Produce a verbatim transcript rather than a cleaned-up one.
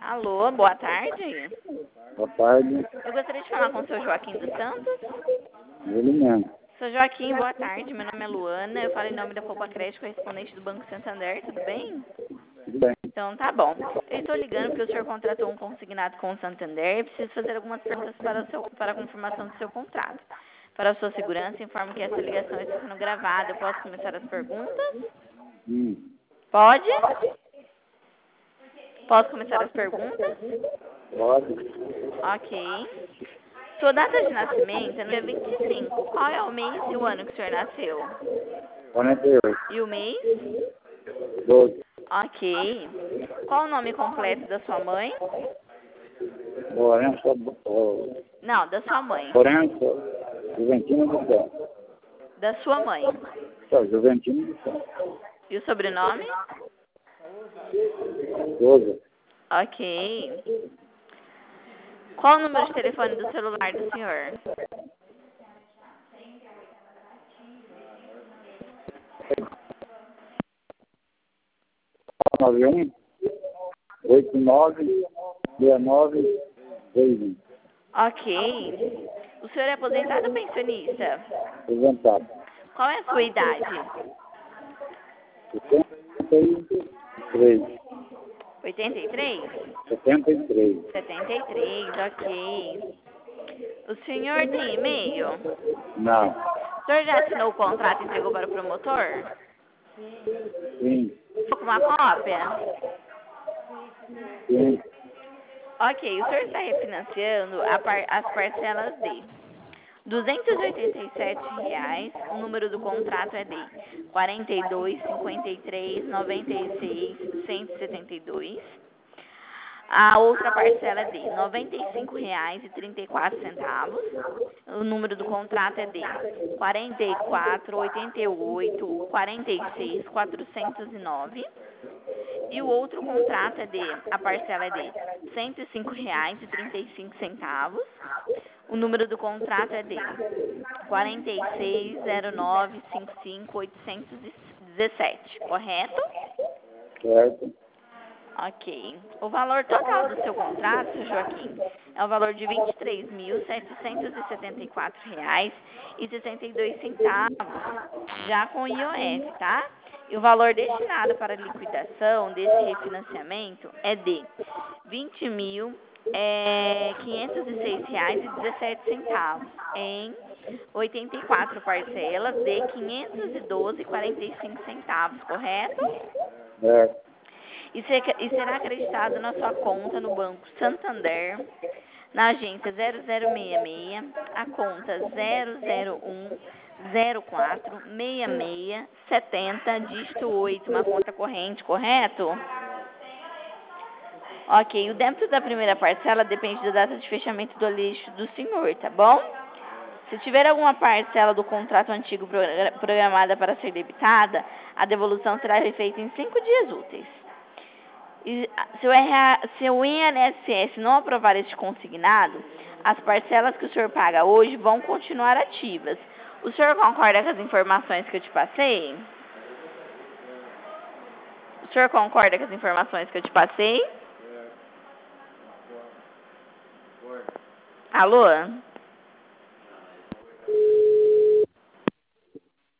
Alô, boa tarde. Boa tarde. Eu gostaria de falar com o seu Joaquim dos Santos. Ele mesmo. Seu Joaquim, boa tarde. Meu nome é Luana. Eu falo em nome da Poupa Crédito, correspondente do Banco Santander. Tudo bem? Tudo bem. Então, tá bom. Eu estou ligando porque o senhor contratou um consignado com o Santander e preciso fazer algumas perguntas para, o seu, para a confirmação do seu contrato. Para a sua segurança, informo que essa ligação está sendo gravada. Eu posso começar as perguntas? Hum. Pode? Posso começar as perguntas? Pode. Ok. Sua data de nascimento é no dia vinte e cinco. Qual é o mês e o ano que o senhor nasceu? quarenta e oito. E o mês? doze. Ok. Qual o nome completo da sua mãe? Lourenço. Não, da sua mãe. Lourenço. Juventino do Céu. Da sua mãe. Só, Juventino do Céu. E o sobrenome? doze. Ok. Qual o número de telefone do celular do senhor? nove um. oito nove. seis nove. seis um. Ok. O senhor é aposentado ou pensionista? Apresentado. Qual é a sua idade? setenta e três. oitenta e três? setenta e três. setenta e três, ok. O senhor tem e-mail? Não. O senhor já assinou o contrato e entregou para o promotor? Sim. Ficou com uma cópia? Sim. Ok, o senhor está refinanciando a par as parcelas de duzentos e oitenta e sete reais, o número do contrato é de quarenta e dois, cinquenta e três, noventa e seis, cento e setenta e dois. A outra parcela é de noventa e cinco reais e trinta e quatro centavos. O número do contrato é de quarenta e quatro, oitenta e oito, quarenta e seis, quatrocentos e nove. E o outro contrato é de, a parcela é de cento e cinco reais e trinta e cinco centavos. O número do contrato é de quarenta e seis, zero nove, cinquenta e cinco, oitocentos e dezessete, correto? Certo. Ok. O valor total do seu contrato, seu Joaquim, é o valor de vinte e três mil, setecentos e setenta e quatro reais e sessenta e dois centavos, já com I O F, tá? E o valor destinado para a liquidação desse refinanciamento é de vinte mil, é, quinhentos e seis reais e dezessete centavos em oitenta e quatro parcelas de quinhentos e doze reais e quarenta e cinco centavos, correto? Certo. E, ser, e será acreditado na sua conta no Banco Santander, na agência zero zero seis seis, a conta zero zero um, zero quatro, seis seis, setenta, dígito oito, uma conta corrente, correto? Ok, o débito da primeira parcela depende da data de fechamento do lixo do senhor, tá bom? Se tiver alguma parcela do contrato antigo programada para ser debitada, a devolução será feita em cinco dias úteis. E se o, R A, se o I N S S não aprovar este consignado, as parcelas que o senhor paga hoje vão continuar ativas. O senhor concorda com as informações que eu te passei? O senhor concorda com as informações que eu te passei? Alô?